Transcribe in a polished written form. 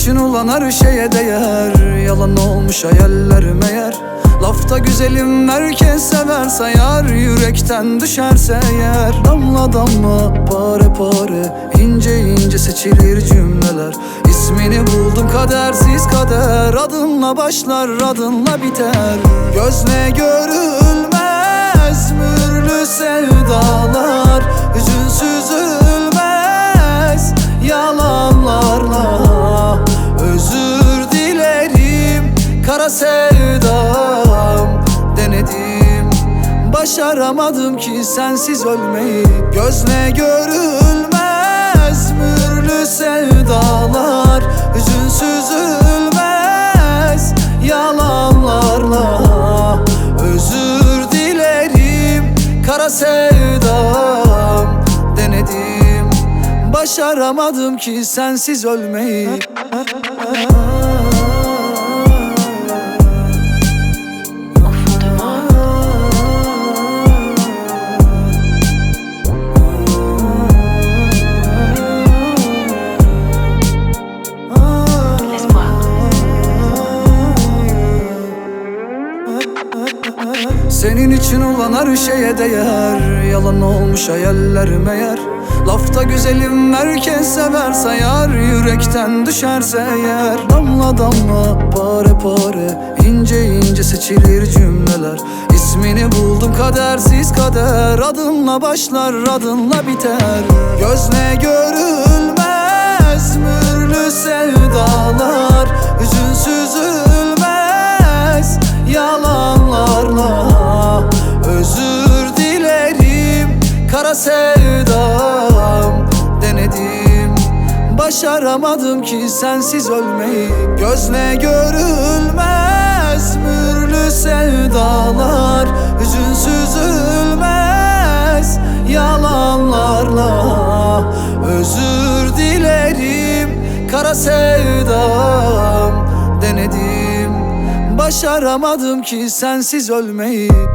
için ulan her şeye değer. Yalan olmuş hayaller meğer. Lafta güzelim herkes sever sayar. Yürekten düşerse eğer. Damla damla pare pare, ince ince seçilir cümleler. İsmini buldum kadersiz kader. Adınla başlar adınla biter. Gözle görülmez mühürlü sevdalar. Hüzünsüz ölmez yalanlarla. Özür dilerim kara sevdam. Denedim başaramadım ki sensiz ölmeyi. Gözle görülmez mühürlü sevdalar. Hüzünsüz ölmez yalanlarla. Özür dilerim kara sevdam. Denedim başaramadım ki sensiz ölmeyi. Senin için ulan her şeye değer. Yalan olmuş hayaller meğer. Lafta güzelim herkes sever sayar. Yürekten düşerse eğer. Damla damla pare pare, ince ince seçilir cümleler. İsmini buldum kadersiz kader. Adınla başlar adınla biter. Gözle görülmez mühürlü sevdalar. Hüzünsüz ölmez yalanlarla. Özür dilerim kara sevdam. Denedim başaramadım ki sensiz ölmeyi. Gözle görülmez mühürlü sevdalar. Hüzünsüz ölmez yalanlarla. Özür dilerim kara sevdam. Denedim başaramadım ki sensiz ölmeyi.